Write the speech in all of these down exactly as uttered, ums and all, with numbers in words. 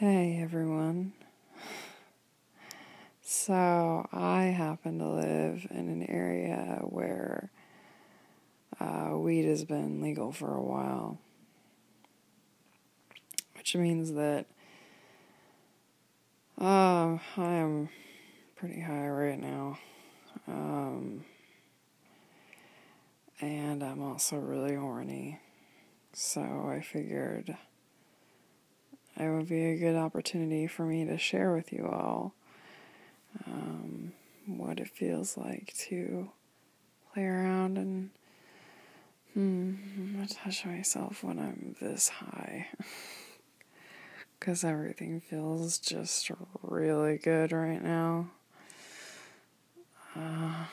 Hey everyone. So I happen to live in an area where uh, weed has been legal for a while, which means that uh, I am pretty high right now, um, and I'm also really horny, so I figured it would be a good opportunity for me to share with you all um, what it feels like to play around and hmm, touch myself when I'm this high. Because everything feels just really good right now. Uh,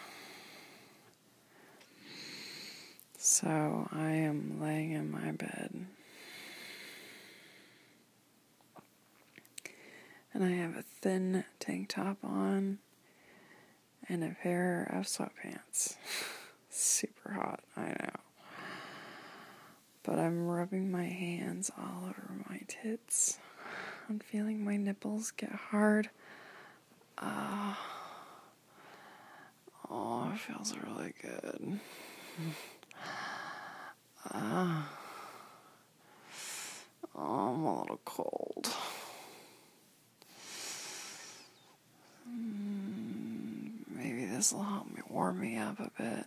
so I am laying in my bed. And I have a thin tank top on and a pair of sweatpants. Super hot, I know. But I'm rubbing my hands all over my tits. I'm feeling my nipples get hard. Uh, oh, it feels really good. Uh, oh, I'm a little cold. Mm, maybe this will help me warm me up a bit.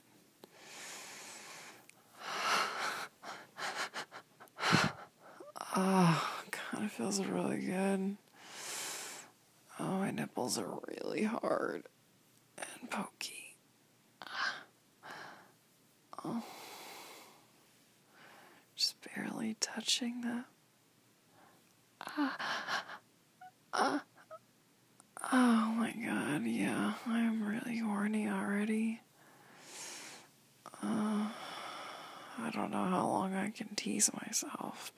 Oh, kind of feels really good. Oh, my nipples are really hard and pokey. Oh, just barely touching that. Ah, ah. Oh my god, yeah, I'm really horny already. Uh, I don't know how long I can tease myself.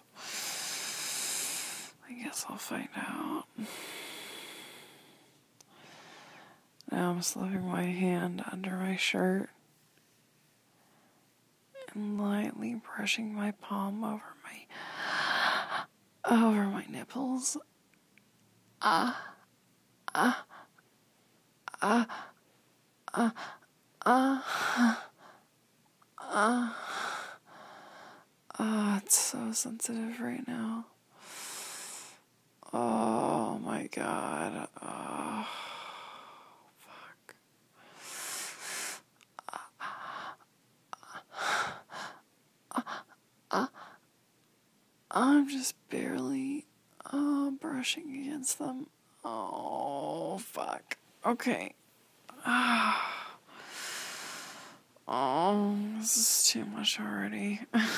I guess I'll find out. Now I'm slipping my hand under my shirt and lightly brushing my palm over my over my nipples. Ah, ah, ah, ah, ah, ah. Ah, it's so sensitive right now. Oh my god. Oh, fuck. Uh, I'm just barely uh, brushing against them. Oh, fuck. Okay. Oh, this is too much already.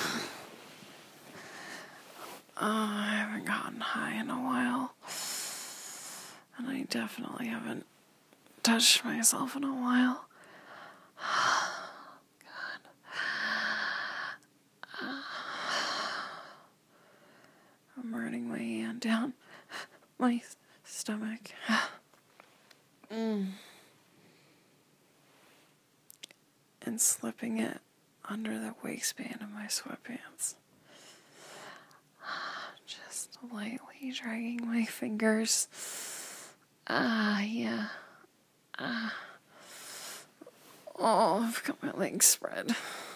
Uh, I haven't gotten high in a while. And I definitely haven't touched myself in a while. God. Uh, I'm running my hand down my stomach. mm. And slipping it under the waistband of my sweatpants. Just lightly dragging my fingers. Ah, uh, yeah. Ah. Uh, oh, I've got my legs spread.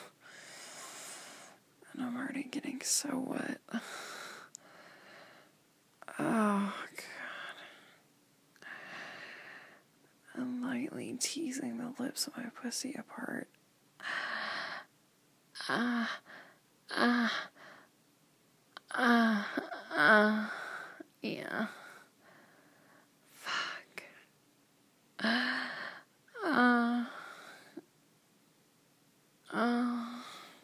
And I'm already getting so wet. Oh, God. And lightly teasing the lips of my pussy apart. Ah, ah, ah, ah, yeah. Fuck. Ah, ah, ah.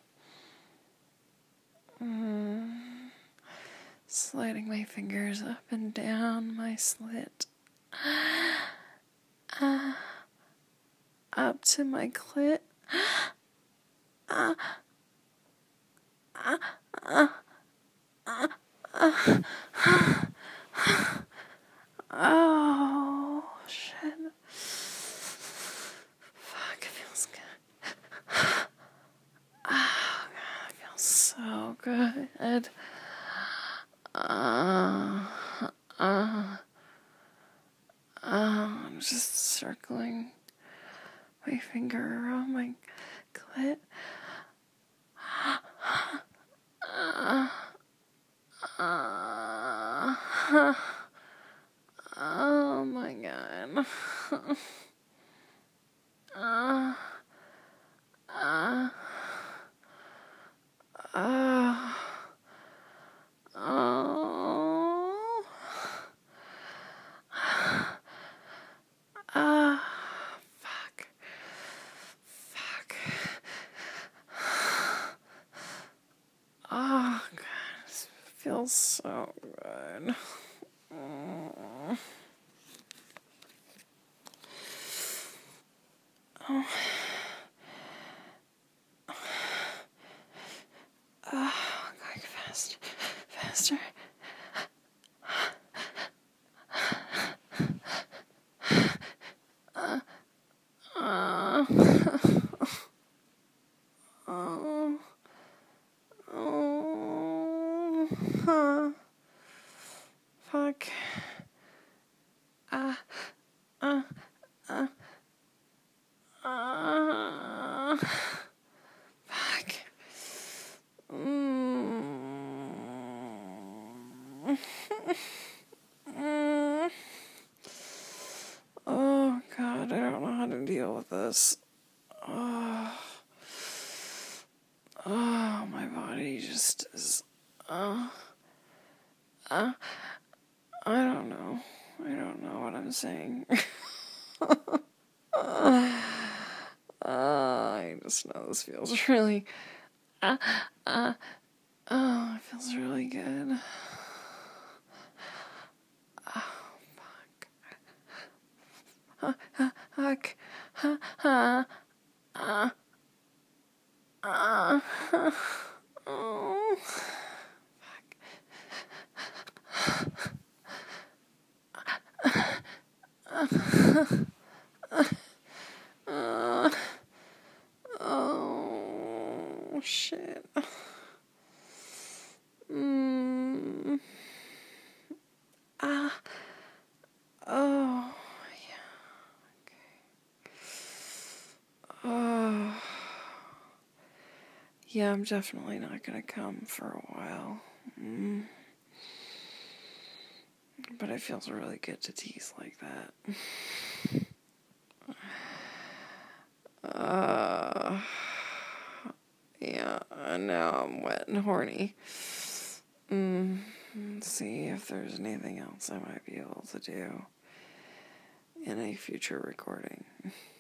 Mm. Sliding my fingers up and down my slit. Ah, up to my clit. Ah, ah, ah, ah, ah. Oh, shit. Fuck, it feels good. Oh, God, it feels so good. Uh, uh. circling my finger around my clit. Uh, uh, oh my god. uh, uh, uh, oh. Ah, uh, fuck. Fuck. Oh, God, this feels so good. Mm. Oh. Oh, going fast. Faster. Uh, uh, oh, oh, huh. Fuck. Ah, uh, uh, uh, fuck. Mm. mm. Oh, God, I don't know how to deal with this. Oh, oh my body just is, uh, uh, I don't know. I don't know what I'm saying. uh, I just know this feels really, uh, uh, oh, it feels really good. Oh, fuck. Uh, fuck. Uh, uh, uh, uh, oh, fuck. Uh, oh, shit. Mm. Ah. Oh, yeah. Okay. Oh. Yeah, I'm definitely not gonna come for a while. Mm. But it feels really good to tease like that. Uh, yeah, and now I'm wet and horny. Mm, let's see if there's anything else I might be able to do in a future recording.